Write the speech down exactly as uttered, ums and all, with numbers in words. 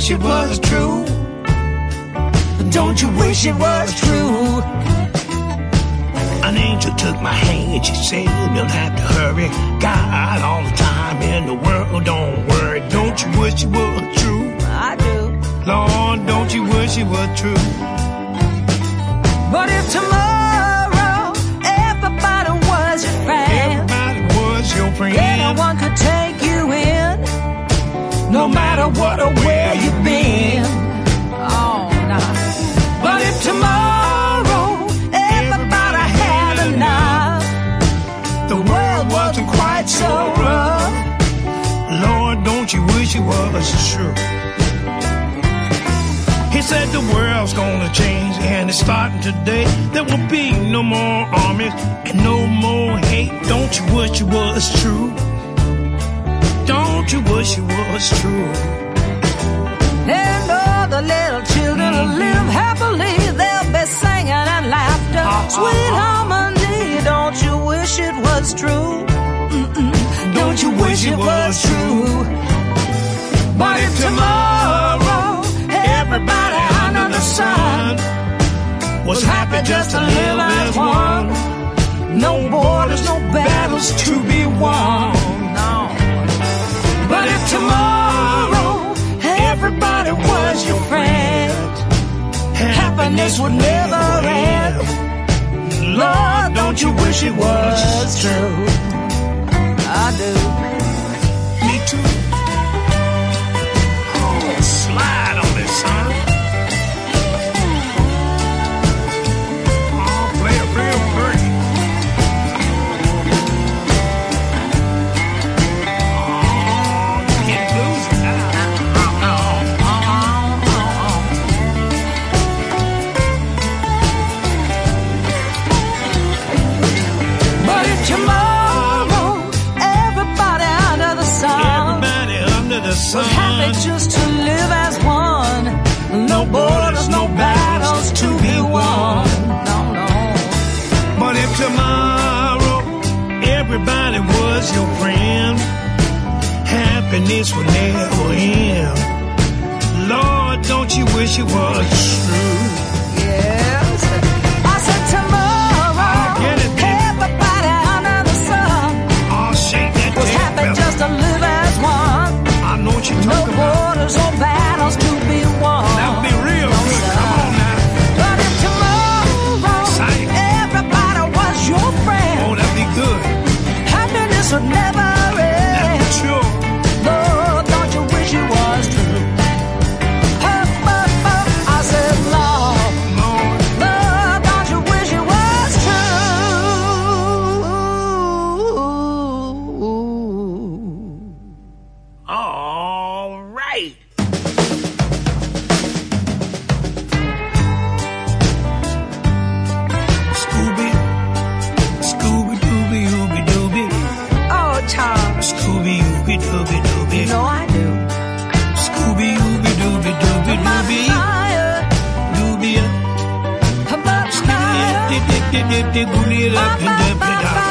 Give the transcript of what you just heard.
wish it was true? Don't you wish it was true? An angel took my hand, she said, you don't have to hurry. God all the time in the world, don't worry. Don't you wish it was true? I do. Lord, don't you wish it was true? But if tomorrow everybody was your friend, everybody was your friend, anyone could take you in, no matter what or where you've been. Oh, no. But if tomorrow everybody had enough, the world wasn't quite so rough. Lord, don't you wish it was true? He said the world's gonna change and it's starting today. There will be no more armies and no more hate. Don't you wish it was true? Don't you wish it was true? And all the little children will live happily. They'll be singing and laughter, uh, sweet uh, harmony. Don't you wish it was true? Mm-mm. Don't you wish it was true? But if tomorrow everybody under the sun was happy just to live as one, no borders, no battles to be won. No. But if tomorrow everybody was your friend, happiness would never end. Lord, don't you wish it was true? I do. Me too. Oh, slide on this, son. Oh, play it real pretty. Oh, you can't lose it now. But if tomorrow everybody under the sun, everybody under the sun was happy just to live as one, no borders, no battles to be won. No, no. But if tomorrow everybody was your friend, happiness would never end. Lord, don't you wish it was true? Yes. I said tomorrow everybody under the sun I'll shake that was tail happy feather. just to live as one. I know what you're No talking about. borders, no battles to be won. That would be real No, good. sir. Come on now. But if tomorrow Exciting. everybody was your friend, Oh, that'd be good. happiness would never That's end. for sure. Lord, don't you wish it was true? Huh, but, but, I said, Lord, Lord, Lord, don't you wish it was true? all right. Scooby, Scooby Dooby Ooby Dooby, Oh, Charles, Scooby Ooby Dooby Dooby, you know I do. Scooby Ooby Dooby Dooby My Dooby, fire, Dooby, my fire. did did did did did did did